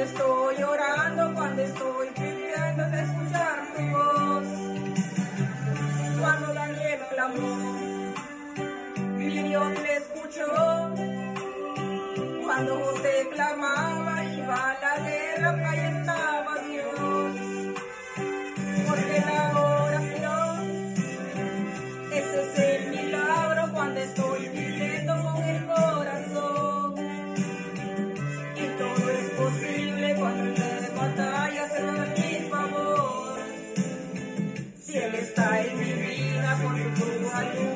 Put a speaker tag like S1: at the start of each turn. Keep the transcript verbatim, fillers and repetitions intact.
S1: estoy orando, cuando estoy pidiendo de escuchar tu voz. Cuando Daniel clamó, mi Dios le escuchó. Cuando José clamaba, iba a la guerra, ahí estaba Dios. Porque la oración, ese es el milagro cuando estoy pidiendo con el corazón. Y todo es posible cuando el día de batalla se da a mi favor. Si Él está en mi vida, con su ayuda